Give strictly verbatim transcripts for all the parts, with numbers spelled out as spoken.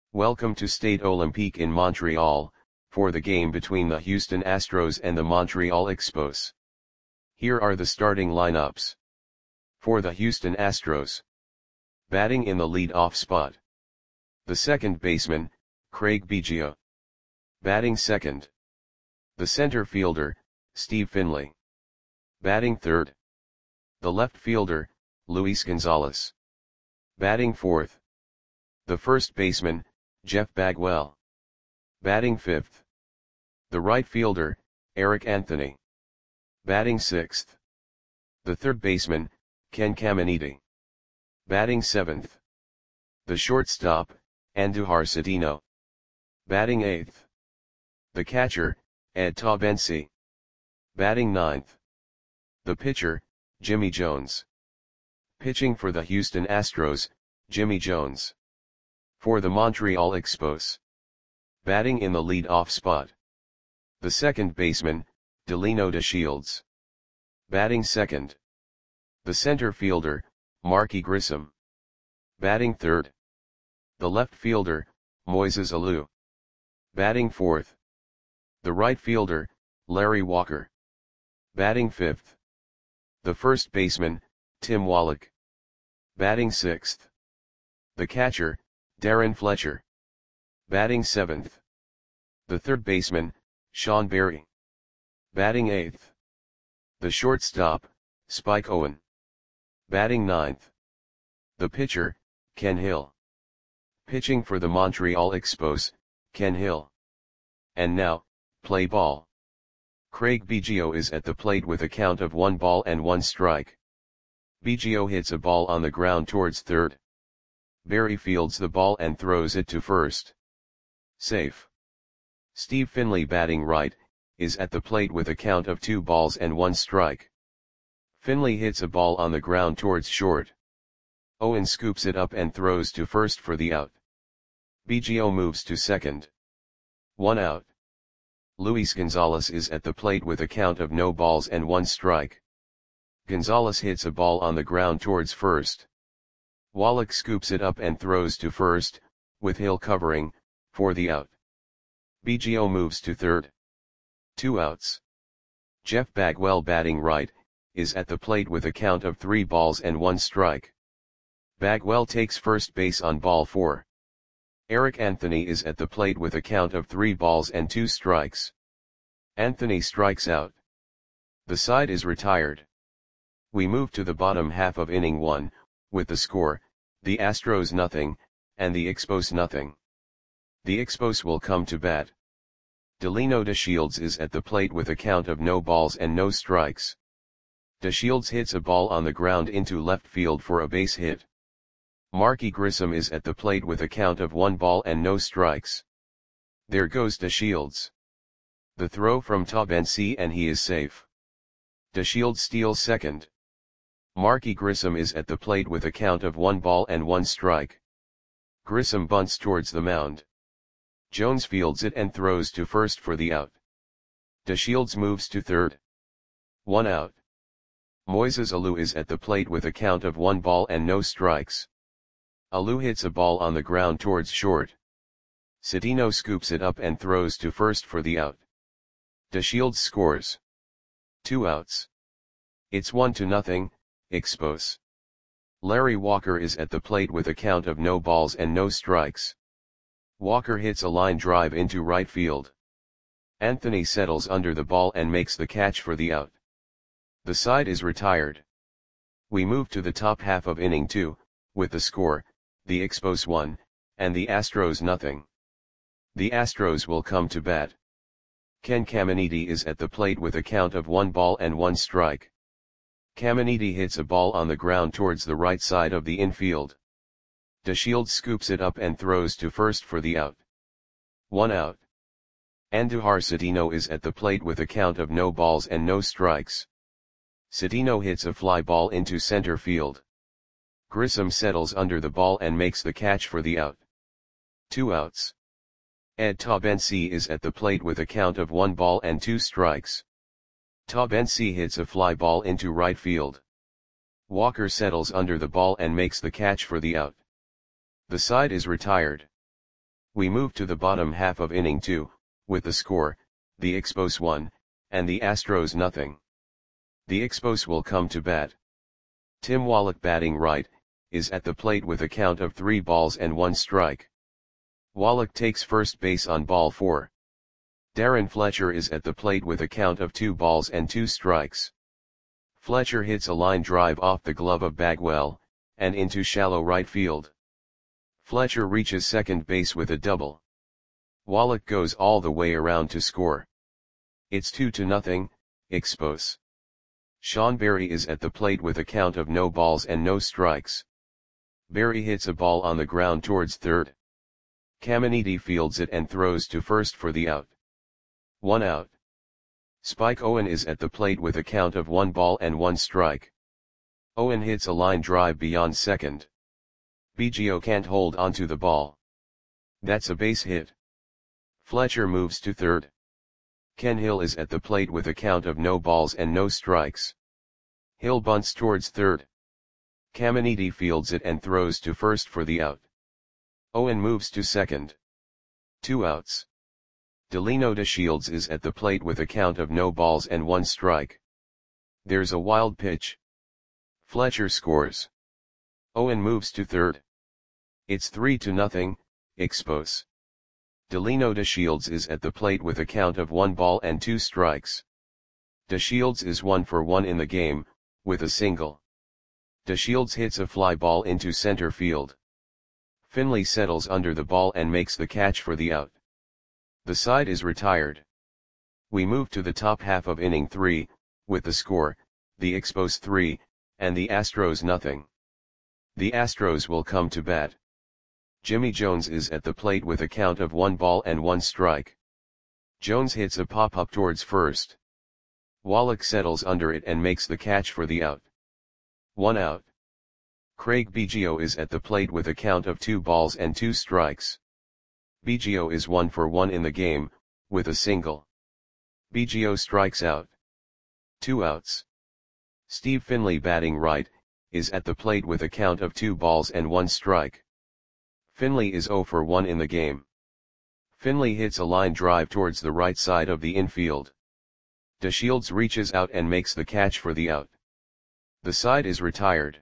Welcome to Stade Olympique in Montreal, for the game between the Houston Astros and the Montreal Expos. Here are the starting lineups. For the Houston Astros. Batting in the lead-off spot. The second baseman, Craig Biggio. Batting second. The center fielder, Steve Finley. Batting third. The left fielder, Luis Gonzalez. Batting fourth. The first baseman, Jeff Bagwell. Batting fifth. The right fielder, Eric Anthony. Batting sixth. The third baseman, Ken Caminiti. Batting seventh. The shortstop, Andujar Cedeno. Batting eighth. The catcher, Ed Taubensee. Batting ninth. The pitcher, Jimmy Jones. Pitching for the Houston Astros, Jimmy Jones. For the Montreal Expos. Batting in the lead-off spot. The second baseman, Delino DeShields. Batting second. The center fielder, Marky Grissom. Batting third. The left fielder, Moises Alou. Batting fourth. The right fielder, Larry Walker. Batting fifth. The first baseman, Tim Wallach. Batting sixth. The catcher, Darren Fletcher. Batting seventh. The third baseman, Sean Berry. Batting eighth. The shortstop, Spike Owen. Batting ninth. The pitcher, Ken Hill. Pitching for the Montreal Expos, Ken Hill. And now, play ball. Craig Biggio is at the plate with a count of one ball and one strike. Biggio hits a ball on the ground towards third. Berry fields the ball and throws it to first. Safe. Steve Finley, batting right, is at the plate with a count of two balls and one strike. Finley hits a ball on the ground towards short. Owen scoops it up and throws to first for the out. Biggio moves to second. One out. Luis Gonzalez is at the plate with a count of no balls and one strike. Gonzalez hits a ball on the ground towards first. Wallach scoops it up and throws to first, with Hill covering, for the out. Biggio moves to third. Two outs. Jeff Bagwell, batting right, is at the plate with a count of three balls and one strike. Bagwell takes first base on ball four. Eric Anthony is at the plate with a count of three balls and two strikes. Anthony strikes out. The side is retired. We move to the bottom half of inning one, with the score, the Astros nothing, and the Expos nothing. The Expos will come to bat. Delino DeShields is at the plate with a count of no balls and no strikes. DeShields hits a ball on the ground into left field for a base hit. Marky Grissom is at the plate with a count of one ball and no strikes. There goes DeShields. The throw from Taubensee and he is safe. DeShields steals second. Marky Grissom is at the plate with a count of one ball and one strike. Grissom bunts towards the mound. Jones fields it and throws to first for the out. DeShields moves to third. One out. Moises Alou is at the plate with a count of one ball and no strikes. Alou hits a ball on the ground towards short. Cedeno scoops it up and throws to first for the out. DeShields scores. Two outs. It's one to nothing, Expos. Larry Walker is at the plate with a count of no balls and no strikes. Walker hits a line drive into right field. Anthony settles under the ball and makes the catch for the out. The side is retired. We move to the top half of inning two, with the score, the Expos one, and the Astros nothing. The Astros will come to bat. Ken Caminiti is at the plate with a count of one ball and one strike. Caminiti hits a ball on the ground towards the right side of the infield. DeShields scoops it up and throws to first for the out. One out. Andujar Cedeno is at the plate with a count of no balls and no strikes. Cedeno hits a fly ball into center field. Grissom settles under the ball and makes the catch for the out. Two outs. Ed Taubensee is at the plate with a count of one ball and two strikes. Taubensee hits a fly ball into right field. Walker settles under the ball and makes the catch for the out. The side is retired. We move to the bottom half of inning two, with the score, the Expos one, and the Astros nothing. The Expos will come to bat. Tim Wallach, batting right, is at the plate with a count of three balls and one strike. Wallach takes first base on ball four. Darren Fletcher is at the plate with a count of two balls and two strikes. Fletcher hits a line drive off the glove of Bagwell, and into shallow right field. Fletcher reaches second base with a double. Wallach goes all the way around to score. It's two to nothing, Expos. Sean Berry is at the plate with a count of no balls and no strikes. Berry hits a ball on the ground towards third. Caminiti fields it and throws to first for the out. One out. Spike Owen is at the plate with a count of one ball and one strike. Owen hits a line drive beyond second. Biggio can't hold onto the ball. That's a base hit. Fletcher moves to third. Ken Hill is at the plate with a count of no balls and no strikes. Hill bunts towards third. Caminiti fields it and throws to first for the out. Owen moves to second. Two outs. Delino DeShields is at the plate with a count of no balls and one strike. There's a wild pitch. Fletcher scores. Owen moves to third. It's three to nothing, Expos. Delino DeShields is at the plate with a count of one ball and two strikes. DeShields is one for one in the game, with a single. DeShields hits a fly ball into center field. Finley settles under the ball and makes the catch for the out. The side is retired. We move to the top half of inning three, with the score, the Expos three, and the Astros nothing. The Astros will come to bat. Jimmy Jones is at the plate with a count of one ball and one strike. Jones hits a pop-up towards first. Wallach settles under it and makes the catch for the out. One out. Craig Biggio is at the plate with a count of two balls and two strikes. Biggio is one for one in the game, with a single. Biggio strikes out. Two outs. Steve Finley, batting right, is at the plate with a count of two balls and one strike. Finley is zero for one in the game. Finley hits a line drive towards the right side of the infield. DeShields reaches out and makes the catch for the out. The side is retired.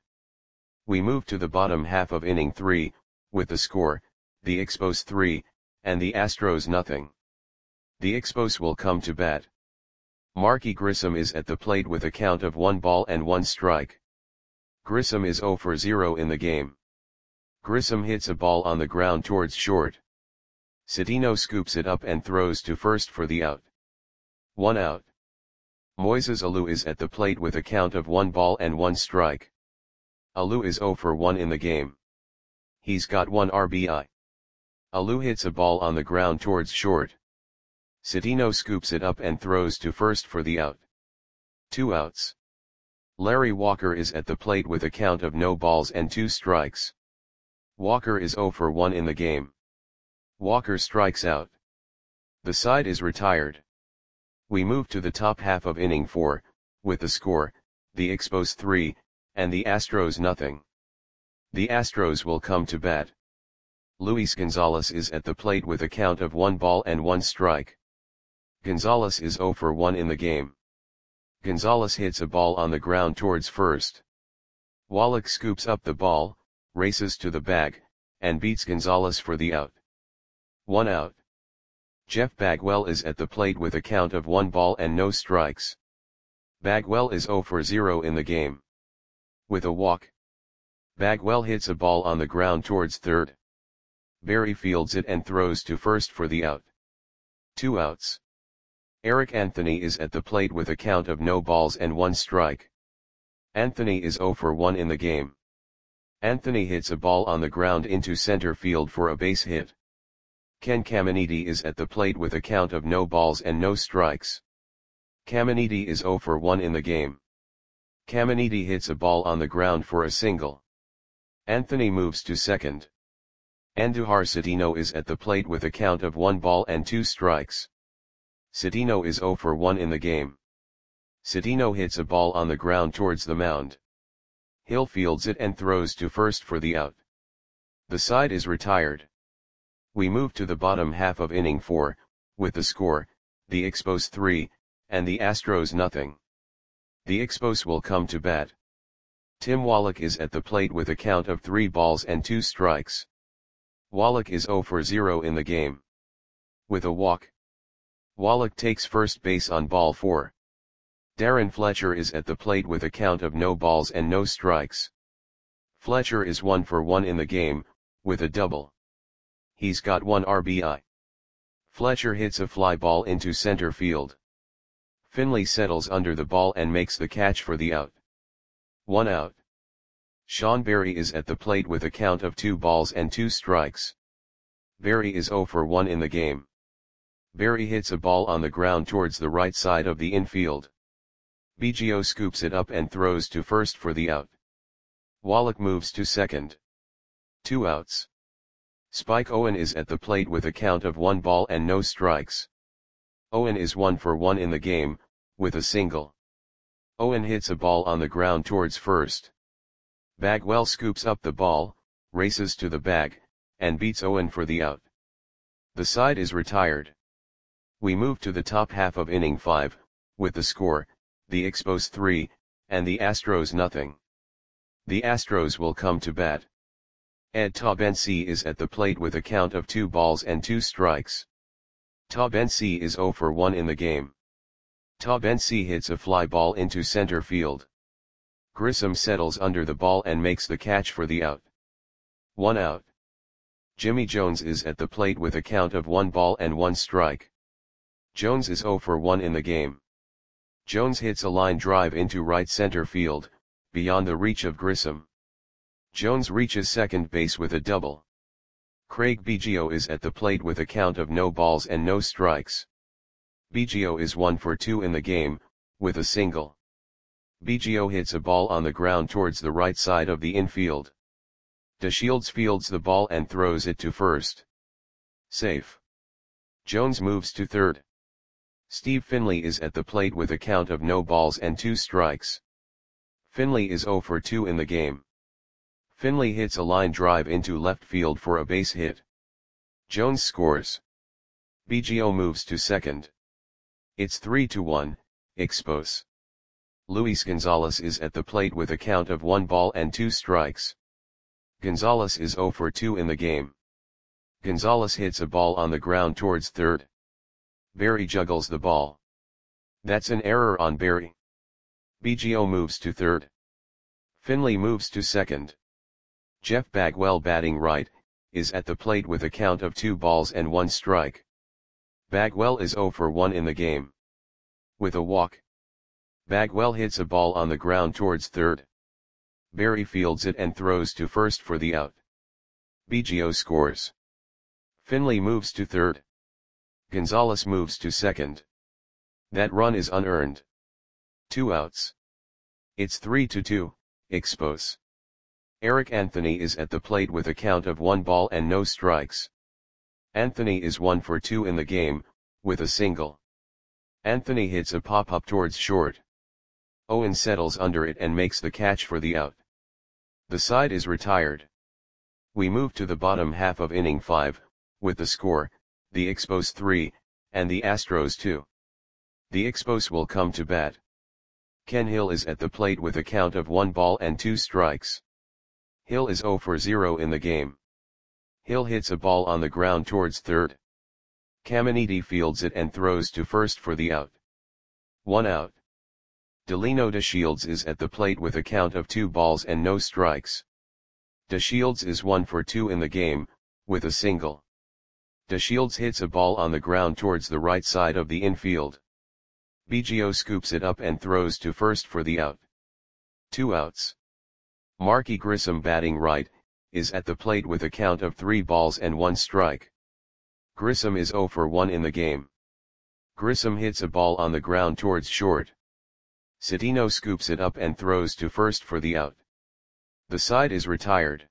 We move to the bottom half of inning three, with the score, the Expos three, and the Astros nothing. The Expos will come to bat. Marky Grissom is at the plate with a count of one ball and one strike. Grissom is zero for zero in the game. Grissom hits a ball on the ground towards short. Cedeno scoops it up and throws to first for the out. One out. Moises Alou is at the plate with a count of one ball and one strike. Alou is zero for one in the game. He's got one R B I. Alou hits a ball on the ground towards short. Cedeno scoops it up and throws to first for the out. Two outs. Larry Walker is at the plate with a count of no balls and two strikes. Walker is zero for one in the game. Walker strikes out. The side is retired. We move to the top half of inning four, with the score, the Expos three, and the Astros nothing. The Astros will come to bat. Luis Gonzalez is at the plate with a count of one ball and one strike. Gonzalez is zero for one in the game. Gonzalez hits a ball on the ground towards first. Wallach scoops up the ball, races to the bag, and beats Gonzalez for the out. One out. Jeff Bagwell is at the plate with a count of one ball and no strikes. Bagwell is zero for zero in the game. With a walk. Bagwell hits a ball on the ground towards third. Berry fields it and throws to first for the out. Two outs. Eric Anthony is at the plate with a count of no balls and one strike. Anthony is zero for one in the game. Anthony hits a ball on the ground into center field for a base hit. Ken Caminiti is at the plate with a count of no balls and no strikes. Caminiti is zero for one in the game. Caminiti hits a ball on the ground for a single. Anthony moves to second. Andujar Cedeno is at the plate with a count of one ball and two strikes. Cedeno is zero for one in the game. Cedeno hits a ball on the ground towards the mound. Hill fields it and throws to first for the out. The side is retired. We move to the bottom half of inning four, with the score, the Expos three, and the Astros nothing. The Expos will come to bat. Tim Wallach is at the plate with a count of three balls and two strikes. Wallach is zero for zero in the game. With a walk, Wallach takes first base on ball four. Darren Fletcher is at the plate with a count of no balls and no strikes. Fletcher is one for one in the game, with a double. He's got one R B I. Fletcher hits a fly ball into center field. Finley settles under the ball and makes the catch for the out. One out. Sean Berry is at the plate with a count of two balls and two strikes. Berry is zero for one in the game. Berry hits a ball on the ground towards the right side of the infield. Biggio scoops it up and throws to first for the out. Wallach moves to second. Two outs. Spike Owen is at the plate with a count of one ball and no strikes. Owen is one for one in the game, with a single. Owen hits a ball on the ground towards first. Bagwell scoops up the ball, races to the bag, and beats Owen for the out. The side is retired. We move to the top half of inning five, with the score, the Expos three, and the Astros nothing. The Astros will come to bat. Ed Taubensee is at the plate with a count of two balls and two strikes. Taubensee is zero for one in the game. Taubensee hits a fly ball into center field. Grissom settles under the ball and makes the catch for the out. One out. Jimmy Jones is at the plate with a count of one ball and one strike. Jones is zero for one in the game. Jones hits a line drive into right center field, beyond the reach of Grissom. Jones reaches second base with a double. Craig Biggio is at the plate with a count of no balls and no strikes. Biggio is one for two in the game, with a single. Biggio hits a ball on the ground towards the right side of the infield. DeShields fields the ball and throws it to first. Safe. Jones moves to third. Steve Finley is at the plate with a count of no balls and two strikes. Finley is zero for two in the game. Finley hits a line drive into left field for a base hit. Jones scores. Biggio moves to second. It's three to one, Expos. Luis Gonzalez is at the plate with a count of one ball and two strikes. Gonzalez is zero for two in the game. Gonzalez hits a ball on the ground towards third. Berry juggles the ball. That's an error on Berry. Biggio moves to third. Finley moves to second. Jeff Bagwell, batting right, is at the plate with a count of two balls and one strike. Bagwell is zero for one in the game. With a walk, Bagwell hits a ball on the ground towards third. Berry fields it and throws to first for the out. Biggio scores. Finley moves to third. Gonzalez moves to second. That run is unearned. Two outs. It's three to two, Expos. Eric Anthony is at the plate with a count of one ball and no strikes. Anthony is one for two in the game, with a single. Anthony hits a pop-up towards short. Owen settles under it and makes the catch for the out. The side is retired. We move to the bottom half of inning five, with the score, the Expos three, and the Astros two. The Expos will come to bat. Ken Hill is at the plate with a count of one ball and two strikes. Hill is zero for zero in the game. Hill hits a ball on the ground towards third. Caminiti fields it and throws to first for the out. One out. Delino DeShields is at the plate with a count of two balls and no strikes. DeShields is one for two in the game, with a single. DeShields hits a ball on the ground towards the right side of the infield. Biggio scoops it up and throws to first for the out. Two outs. Marky Grissom, batting right, is at the plate with a count of three balls and one strike. Grissom is zero for one in the game. Grissom hits a ball on the ground towards short. Citino scoops it up and throws to first for the out. The side is retired.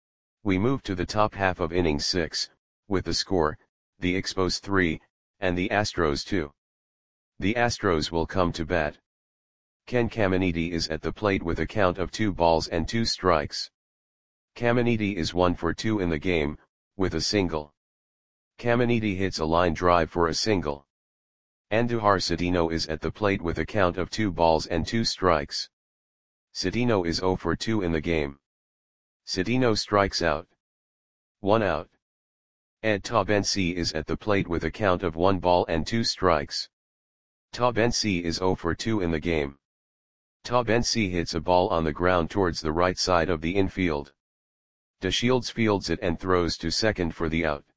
We move to the top half of inning six, with the score, the Expos three, and the Astros two. The Astros will come to bat. Ken Caminiti is at the plate with a count of two balls and two strikes. Caminiti is one for two in the game, with a single. Caminiti hits a line drive for a single. Andujar Cedeno is at the plate with a count of two balls and two strikes. Cedeno is zero for two in the game. Cedeno strikes out. One out. Ed Tabensi is at the plate with a count of one ball and two strikes. Tabensi is zero for two in the game. Tabensi hits a ball on the ground towards the right side of the infield. DeShields fields it and throws to second for the out.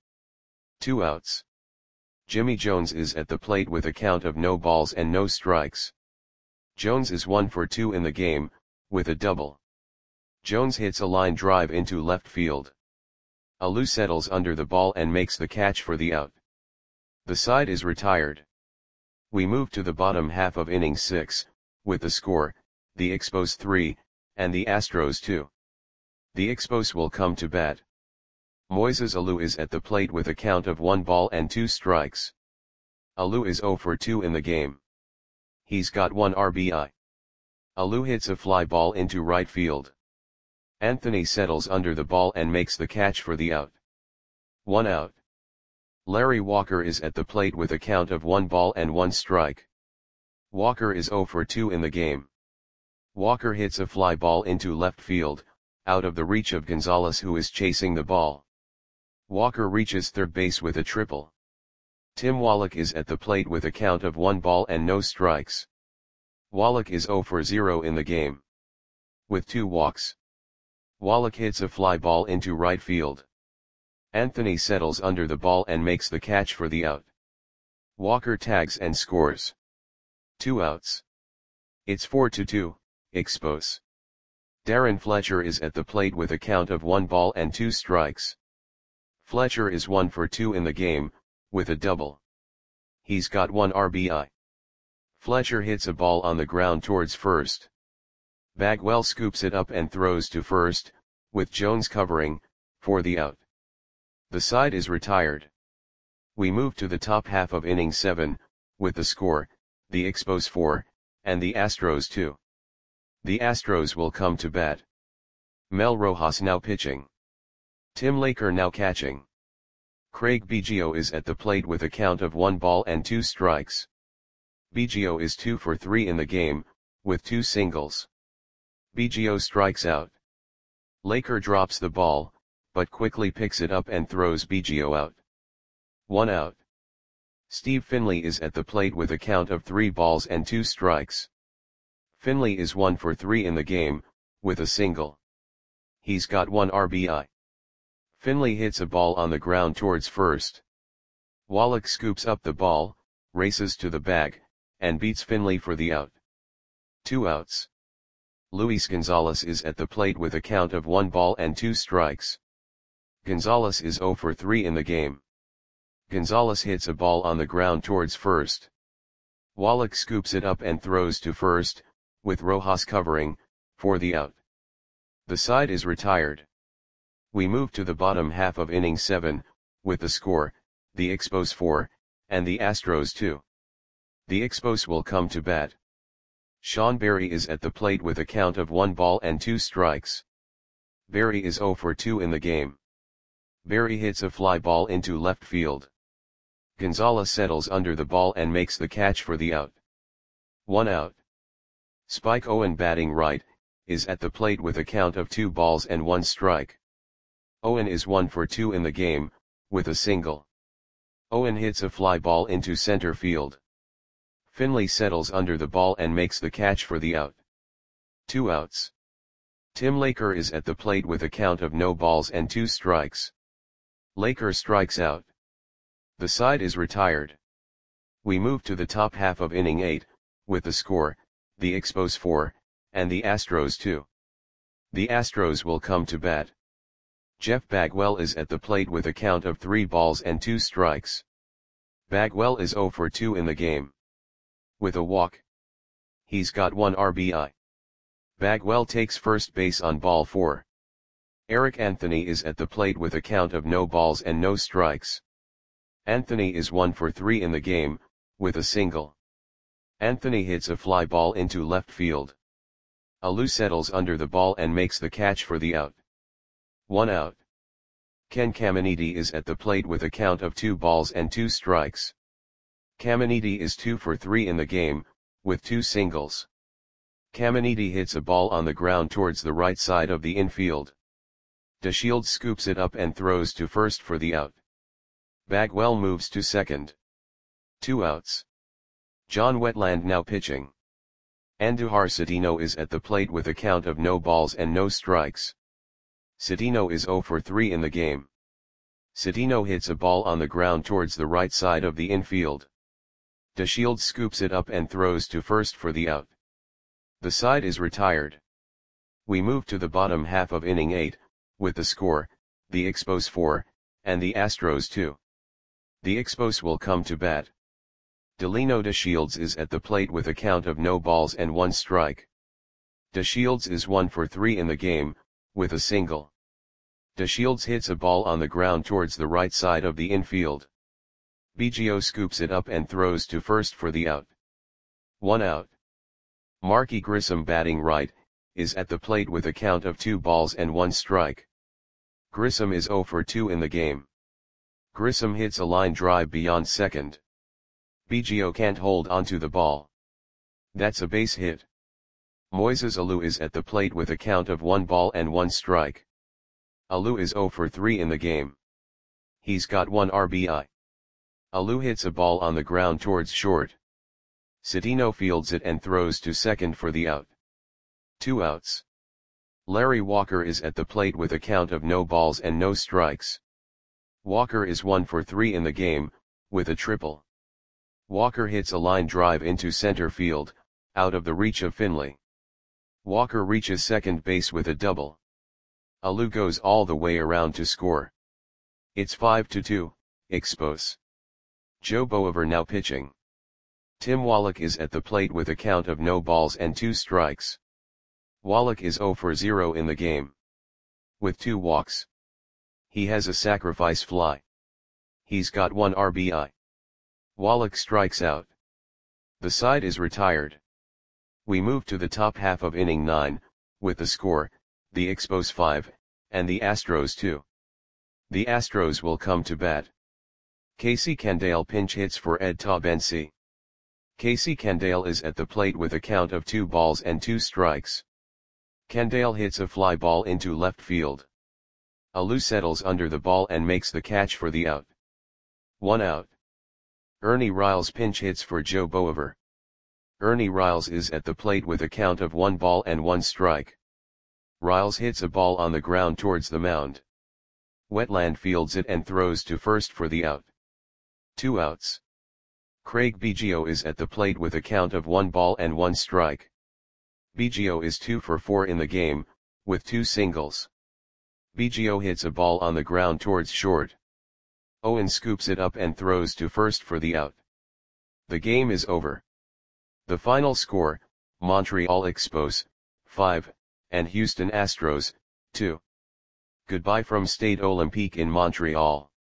Two outs. Jimmy Jones is at the plate with a count of no balls and no strikes. Jones is one for two in the game, with a double. Jones hits a line drive into left field. Alou settles under the ball and makes the catch for the out. The side is retired. We move to the bottom half of inning six, with the score, the Expos three, and the Astros two. The Expos will come to bat. Moises Alou is at the plate with a count of one ball and two strikes. Alou is zero for two in the game. He's got one R B I. Alou hits a fly ball into right field. Anthony settles under the ball and makes the catch for the out. One out. Larry Walker is at the plate with a count of one ball and one strike. Walker is zero for two in the game. Walker hits a fly ball into left field, out of the reach of Gonzalez, who is chasing the ball. Walker reaches third base with a triple. Tim Wallach is at the plate with a count of one ball and no strikes. Wallach is zero for zero in the game. With two walks. Wallach hits a fly ball into right field. Anthony settles under the ball and makes the catch for the out. Walker tags and scores. Two outs. It's four to two, Expos. Darren Fletcher is at the plate with a count of one ball and two strikes. Fletcher is one for two in the game, with a double. He's got one R B I. Fletcher hits a ball on the ground towards first. Bagwell scoops it up and throws to first, with Jones covering, for the out. The side is retired. We move to the top half of inning seven, with the score, the Expos four, and the Astros two. The Astros will come to bat. Mel Rojas now pitching. Tim Laker now catching. Craig Biggio is at the plate with a count of one ball and two strikes. Biggio is two for three in the game, with two singles. Biggio strikes out. Laker drops the ball, but quickly picks it up and throws Biggio out. One out. Steve Finley is at the plate with a count of three balls and two strikes. Finley is one for three in the game, with a single. He's got one R B I. Finley hits a ball on the ground towards first. Wallach scoops up the ball, races to the bag, and beats Finley for the out. Two outs. Luis Gonzalez is at the plate with a count of one ball and two strikes. Gonzalez is zero for three in the game. Gonzalez hits a ball on the ground towards first. Wallach scoops it up and throws to first, with Rojas covering, for the out. The side is retired. We move to the bottom half of inning seven, with the score, the Expos four, and the Astros two. The Expos will come to bat. Sean Berry is at the plate with a count of one ball and two strikes. Berry is zero for two in the game. Berry hits a fly ball into left field. Gonzalez settles under the ball and makes the catch for the out. One out. Spike Owen batting right, is at the plate with a count of two balls and one strike. Owen is one for two in the game, with a single. Owen hits a fly ball into center field. Finley settles under the ball and makes the catch for the out. Two outs. Tim Laker is at the plate with a count of no balls and two strikes. Laker strikes out. The side is retired. We move to the top half of inning eight, with the score, the Expos four, and the Astros two. The Astros will come to bat. Jeff Bagwell is at the plate with a count of three balls and two strikes. Bagwell is zero for two in the game. With a walk. He's got one R B I. Bagwell takes first base on ball four. Eric Anthony is at the plate with a count of no balls and no strikes. Anthony is one for three in the game, with a single. Anthony hits a fly ball into left field. Alou settles under the ball and makes the catch for the out. One out. Ken Caminiti is at the plate with a count of two balls and two strikes. Caminiti is two for three in the game, with two singles. Caminiti hits a ball on the ground towards the right side of the infield. DeShields scoops it up and throws to first for the out. Bagwell moves to second. Two outs. John Wetland now pitching. Andujar Citino is at the plate with a count of no balls and no strikes. Citino is zero for three in the game. Citino hits a ball on the ground towards the right side of the infield. DeShields scoops it up and throws to first for the out. The side is retired. We move to the bottom half of inning eight, with the score, the Expos four, and the Astros two. The Expos will come to bat. Delino DeShields is at the plate with a count of no balls and one strike. DeShields is one for three in the game, with a single. DeShields hits a ball on the ground towards the right side of the infield. Biggio scoops it up and throws to first for the out. One out. Marky Grissom batting right, is at the plate with a count of two balls and one strike. Grissom is zero for two in the game. Grissom hits a line drive beyond second. Biggio can't hold onto the ball. That's a base hit. Moises Alou is at the plate with a count of one ball and one strike. Alou is zero for three in the game. He's got one R B I. Alou hits a ball on the ground towards short. Citino fields it and throws to second for the out. Two outs. Larry Walker is at the plate with a count of no balls and no strikes. Walker is one for three in the game, with a triple. Walker hits a line drive into center field, out of the reach of Finley. Walker reaches second base with a double. Alou goes all the way around to score. It's five to two, Expos. Joe Boever now pitching. Tim Wallach is at the plate with a count of no balls and two strikes. Wallach is zero for zero in the game. With two walks. He has a sacrifice fly. He's got one R B I. Wallach strikes out. The side is retired. We move to the top half of inning nine, with the score, the Expos five, and the Astros two. The Astros will come to bat. Casey Candale pinch hits for Ed Taubensee. Casey Candale is at the plate with a count of two balls and two strikes. Candale hits a fly ball into left field. Alou settles under the ball and makes the catch for the out. One out. Ernie Riles pinch hits for Joe Boever. Ernie Riles is at the plate with a count of one ball and one strike. Riles hits a ball on the ground towards the mound. Wetland fields it and throws to first for the out. Two outs. Craig Biggio is at the plate with a count of one ball and one strike. Biggio is two for four in the game, with two singles. Biggio hits a ball on the ground towards short. Owen scoops it up and throws to first for the out. The game is over. The final score, Montreal Expos, five, and Houston Astros, two. Goodbye from Stade Olympique in Montreal.